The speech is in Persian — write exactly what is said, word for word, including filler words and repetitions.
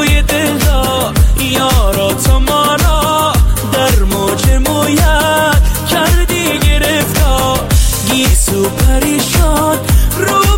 توی دلها یارا تو ما را در موج مویت کردی گرفتار. گیسو پریشان رو